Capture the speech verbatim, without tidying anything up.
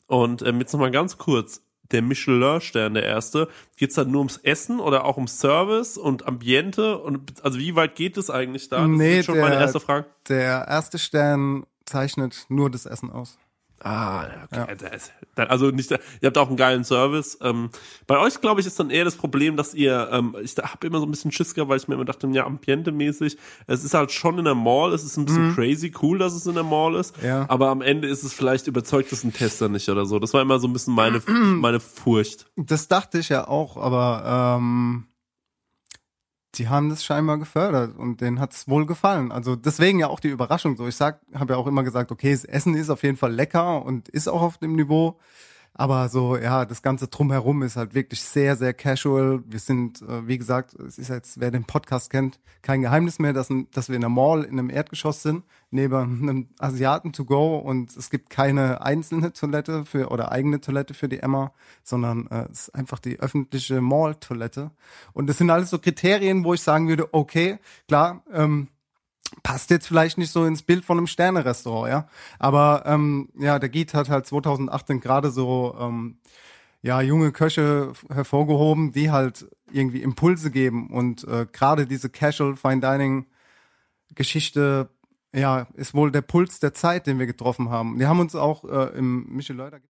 Und ähm, jetzt nochmal ganz kurz, der Michelin-Stern, der erste, geht's dann nur ums Essen oder auch um Service und Ambiente? Und also wie weit geht es eigentlich da? Das Nee, ist schon der, meine erste Frage. Der erste Stern zeichnet nur das Essen aus. Ah, okay. Ja. Da ist, da, also nicht, ihr habt auch einen geilen Service. Ähm, bei euch, glaube ich, ist dann eher das Problem, dass ihr, ähm, ich habe immer so ein bisschen Schiss gehabt, weil ich mir immer dachte, ja, ambientemäßig, es ist halt schon in der Mall, es ist ein bisschen Mhm. crazy cool, dass es in der Mall ist, Ja. aber am Ende ist es vielleicht, überzeugt es ein Tester nicht oder so. Das war immer so ein bisschen meine, meine Furcht. Das dachte ich ja auch, aber ähm, die haben das scheinbar gefördert und denen hat's wohl gefallen. Also deswegen ja auch die Überraschung so. Ich sag, habe ja auch immer gesagt, okay, das Essen ist auf jeden Fall lecker und ist auch auf dem Niveau. Aber so, ja, das Ganze drumherum ist halt wirklich sehr, sehr casual. Wir sind, äh, wie gesagt, es ist jetzt, wer den Podcast kennt, kein Geheimnis mehr, dass, dass wir in der Mall in einem Erdgeschoss sind, neben einem Asiaten to go und es gibt keine einzelne Toilette für oder eigene Toilette für die Emma, sondern äh, es ist einfach die öffentliche Mall-Toilette. Und das sind alles so Kriterien, wo ich sagen würde, okay, klar, ähm, passt jetzt vielleicht nicht so ins Bild von einem Sterne-Restaurant, ja. Aber ähm, ja, der Giet hat halt zweitausendachtzehn gerade so ähm, ja junge Köche hervorgehoben, die halt irgendwie Impulse geben und äh, gerade diese Casual Fine Dining Geschichte, ja, ist wohl der Puls der Zeit, den wir getroffen haben. Wir haben uns auch äh, im Michelin